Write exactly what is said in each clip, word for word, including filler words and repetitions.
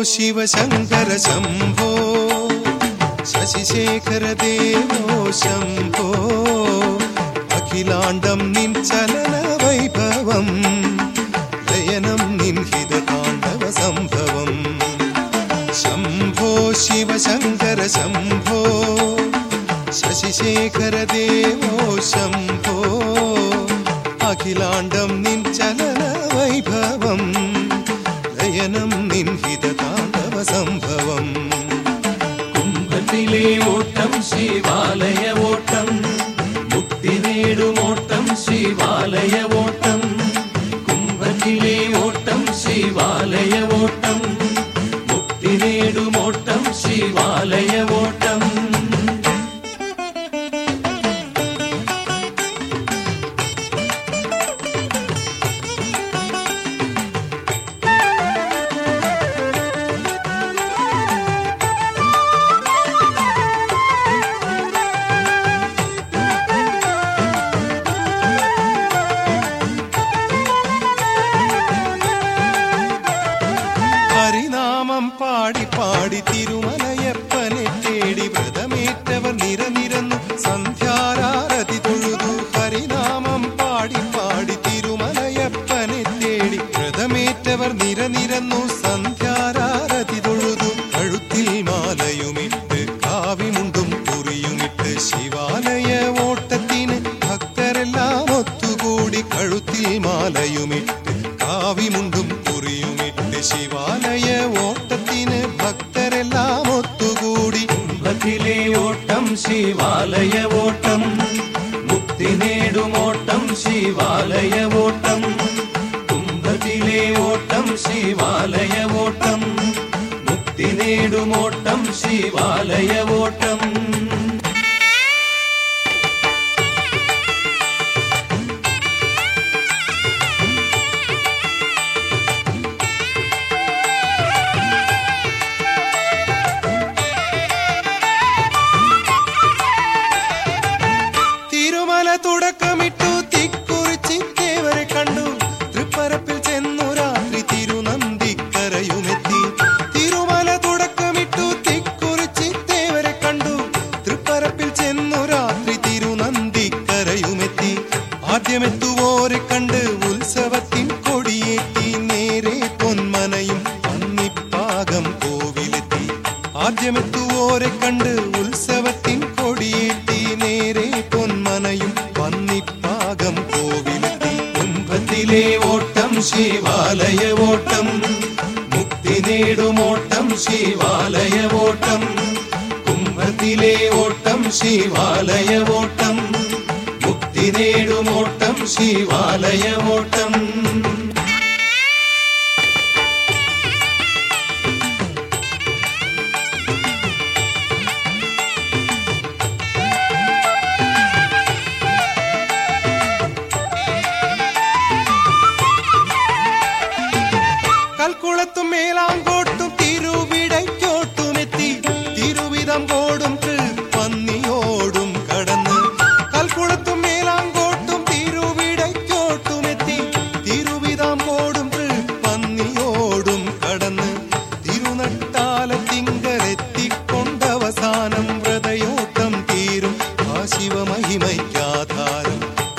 शिवशङ्कर शम्भो शशिशेखर देवो शम्भो अखिलाण्डं निन् चलन वैभवं लयनं निन् हितताण्डव सम्भवं शम्भो शिवशङ्कर शम्भो शशिशेखर देवो शम्भो अखिलाण्डं निन् चलन वैभवं लयनं निन् हितताण्डव सम्भवं कुम्भतिले ओट्टं शिवालय ओट्टं मुक्ति नेडुम ओट्टं शिवालय ओट्टं कुम्भतिले ओट्टं शिवालय ओट्टं मुक्ति नेडुम ओट्टं शिवालय ओट्टं പാടി പാടി തിരുമലയപ്പനെ തേടി വ്രതമേറ്റവർ നിരനിരന്നു സന്ധ്യാരാരതി തൊഴുതു ഹരിനാമം പാടി പാടി തിരുമലയപ്പനെ തേടി വ്രതമേറ്റവർ നിരനിരന്നു സന്ധ്യാരാരതി തൊഴുതു കഴുത്തിൽ മാലയുമിട്ട് കാവിമുണ്ടും കുറിയുമിട്ട് ശിവാലയ ഓട്ടത്തിന് ഭക്തരെല്ലാം ഒത്തുകൂടി കഴുത്തിൽ മാലയുമിട്ട് കാവിമുണ്ടും കുറിയുമിട്ട് ശിവാലയ ഓട്ടത്തിന് ഭക്തരെല്ലാം ഒത്തുകൂടി കുംഭത്തിലെ ഓട്ടം ശിവാലയ ഓട്ടം മുക്തി നേടും ഓട്ടം ശിവാലയ ഓട്ടം കുംഭത്തിലെ ഓട്ടം ശിവാലയ ഓട്ടം മുക്തി നേടും ഓട്ടം ശിവാലയ ഓട്ടം തുടക്കമിട്ടു തിക്കുറിച്ചിത്തേവരെ കണ്ടു തൃപ്പരപ്പിൽ ചെന്നു രാത്രി തിരുനന്ദിക്കരയുമെത്തി തിരുമല തുടക്കമിട്ടു തിക്കുറിച്ചിത്തേവരെ കണ്ടു തൃപ്പരപ്പിൽ ചെന്നു രാത്രി തിരുനന്ദിക്കരയുമെത്തി ആദ്യമെത്തുവോരെ കണ്ട് ഉത്സവത്തിൻ കൊടിയേറ്റി നേരെ പൊന്മനയും പന്നിപ്പാകം കോവിലെത്തി ആദ്യമെത്തുവോരെ കണ്ട് ഉത്സവത്തിൻ കൊടിയേറ്റി നേരെ പൊന്മനയും പന്നിപ്പാകം കോവിലെത്തി കുംഭത്തിലെ ഓട്ടം ശിവാലയ ഓട്ടം മുക്തി നേടും ഓട്ടം ശിവാലയ ഓട്ടം കുംഭത്തിലെ ഓട്ടം ശിവാലയ ഓട്ടം മുക്തി നേടും ഓട്ടം ശിവാലയ ഓട്ടം കൽക്കുളത്തും മേലാങ്കോട്ടും തിരുവിടയ്ക്കോട്ടുമെത്തി തിരുവിതംകോടും പന്നിയോടും കടന്ന് കൽക്കുളത്തും മേലാങ്കോട്ടും തിരുവിടയ്ക്കോട്ടുമെത്തി തിരുവിതാംകോടും പന്നിയോടും കടന്ന് തിരുനട്ടാലത്തിങ്കലെത്തിക്കൊണ്ടവസാനം വ്രതയോട്ടം തീരും ആ ശിവമഹിമയ്ക്കാധാരം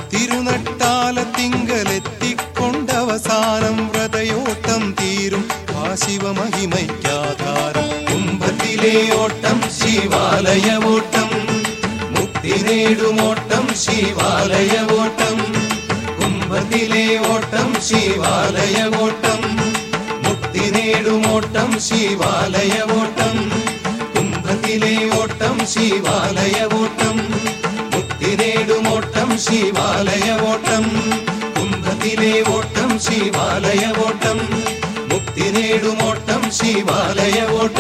തിരുനട്ടാലത്തിങ്കലെത്തിക്കൊണ്ടവസാനം വ്രതയോട്ടം തീരും ആ ശിവമഹിമയ്ക്കാധാരം കുംഭത്തിലെ ഓട്ടം ശിവാലയ ഓട്ടം മുക്തി നേടും ഓട്ടം ശിവാലയ ഓട്ടം കുംഭത്തിലെ ഓട്ടം ശിവാലയ ഓട്ടം മുക്തി നേടും ഓട്ടം ശിവാലയ ഓട്ടം കുംഭത്തിലെ ഓട്ടം ശിവാലയ ഓട്ടം മുക്തി നേടും ഓട്ടം ശിവാലയ ഓട്ടം കുംഭത്തിലെ ഓട്ടം ശിവാലയ ഓട്ടം മുക്തി നേടും ഓട്ടം ശിവാലയ ഓട്ടം